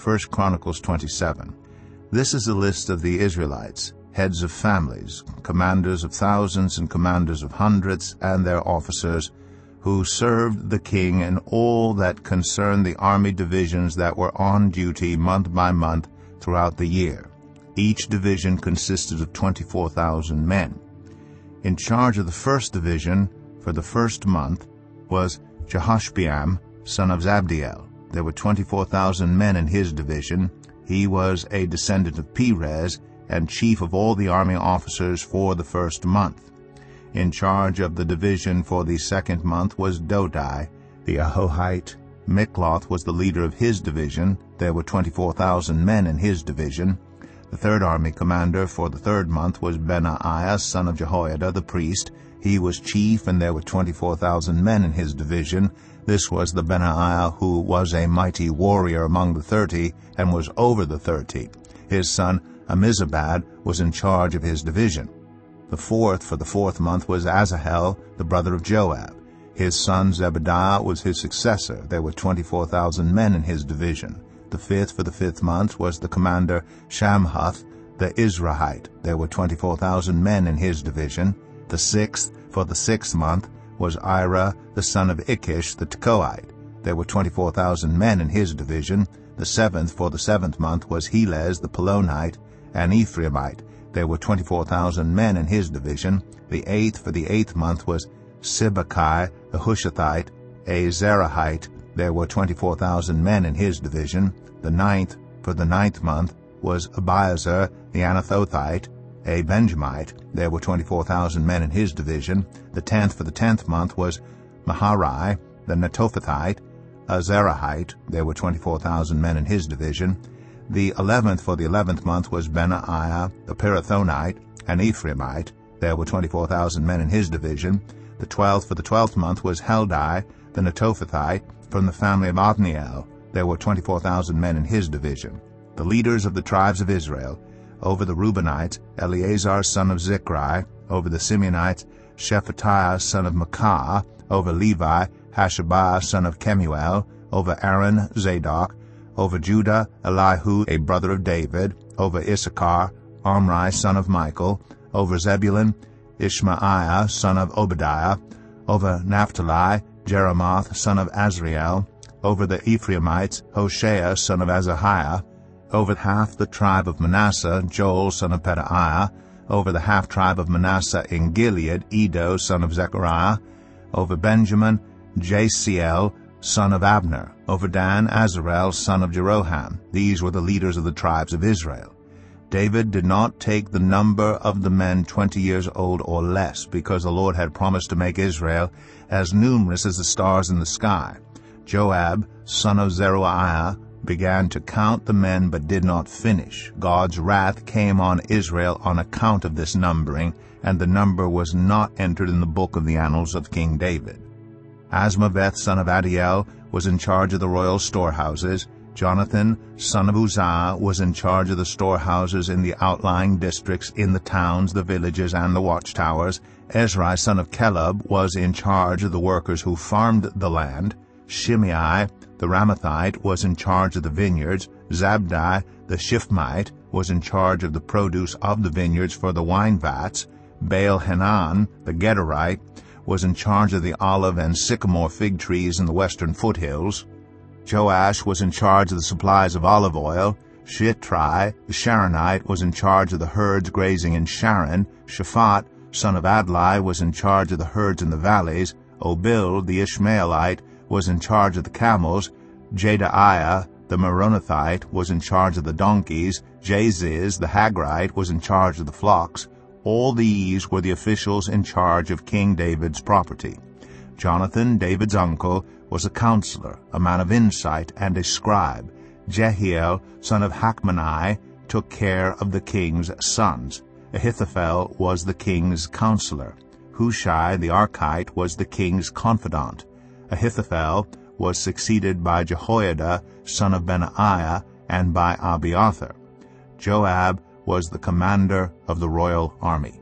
1 Chronicles 27. This is a list of the Israelites, heads of families, commanders of thousands and commanders of hundreds, and their officers, who served the king in all that concerned the army divisions that were on duty month by month throughout the year. Each division consisted of 24,000 men. In charge of the first division for the first month was Jehoshbeam, son of Zabdiel. There were 24,000 men in his division. He was a descendant of Perez and chief of all the army officers for the first month. In charge of the division for the second month was Dodai, the Ahohite. Mikloth was the leader of his division. There were 24,000 men in his division. The third army commander for the third month was Benaiah, son of Jehoiada, the priest. He was chief, and there were 24,000 men in his division. This was the Benaiah who was a mighty warrior among the 30, and was over the 30. His son Ammizabad was in charge of his division. The fourth for the fourth month was Asahel, the brother of Joab. His son Zebadiah was his successor. There were 24,000 men in his division. The fifth for the fifth month was the commander Shamhuth, the Israelite. There were 24,000 men in his division. The sixth for the sixth month was Ira, the son of Ikish, the Tekoite. There were 24,000 men in his division. The seventh for the seventh month was Helez, the Pelonite, an Ephraimite. There were 24,000 men in his division. The eighth for the eighth month was Sibbecai, the Hushathite, a Zerahite. There were 24,000 men in his division. The ninth for the ninth month was Abiezer, the Anathothite, a Benjamite. There were 24,000 men in his division. The 10th for the 10th month was Maharai, the Netophathite, a Zerahite. There were 24,000 men in his division. The 11th for the 11th month was Benaiah, the Pirathonite, an Ephraimite. There were 24,000 men in his division. The 12th for the 12th month was Heldai, the Netophathite, from the family of Othniel. There were 24,000 men in his division. The leaders of the tribes of Israel: over the Reubenites, Eleazar son of Zichri; over the Simeonites, Shephatiah son of Makkah; over Levi, Hashabiah son of Kemuel; over Aaron, Zadok; over Judah, Elihu, a brother of David; over Issachar, Omri son of Michael; over Zebulun, Ishmaiah son of Obadiah; over Naphtali, Jeremoth son of Azriel; over the Ephraimites, Hoshea son of Azahiah; over half the tribe of Manasseh, Joel son of Pedaiah; over the half-tribe of Manasseh in Gilead, Edo son of Zechariah; over Benjamin, Jasiel son of Abner; over Dan, Azarel son of Jeroham. These were the leaders of the tribes of Israel. David did not take the number of the men 20 years old or less, because the Lord had promised to make Israel as numerous as the stars in the sky. Joab, son of Zeruiah, began to count the men but did not finish. God's wrath came on Israel on account of this numbering, and the number was not entered in the book of the annals of King David. Asmaveth, son of Adiel, was in charge of the royal storehouses. Jonathan, son of Uzziah, was in charge of the storehouses in the outlying districts, in the towns, the villages, and the watchtowers. Ezri, son of Caleb, was in charge of the workers who farmed the land. Shimei, the Ramathite, was in charge of the vineyards. Zabdi, the Shifmite, was in charge of the produce of the vineyards for the wine vats. Baal-Hanan, the Gederite, was in charge of the olive and sycamore fig trees in the western foothills. Joash was in charge of the supplies of olive oil. Shitrai, the Sharonite, was in charge of the herds grazing in Sharon. Shaphat, son of Adlai, was in charge of the herds in the valleys. Obil, the Ishmaelite, was in charge of the camels. Jedaiah, the Meronothite, was in charge of the donkeys. Jaziz, the Hagrite, was in charge of the flocks. All these were the officials in charge of King David's property. Jonathan, David's uncle, was a counselor, a man of insight, and a scribe. Jehiel, son of Hachmoni, took care of the king's sons. Ahithophel was the king's counselor. Hushai the Archite was the king's confidant. Ahithophel was succeeded by Jehoiada, son of Benaiah, and by Abiathar. Joab was the commander of the royal army.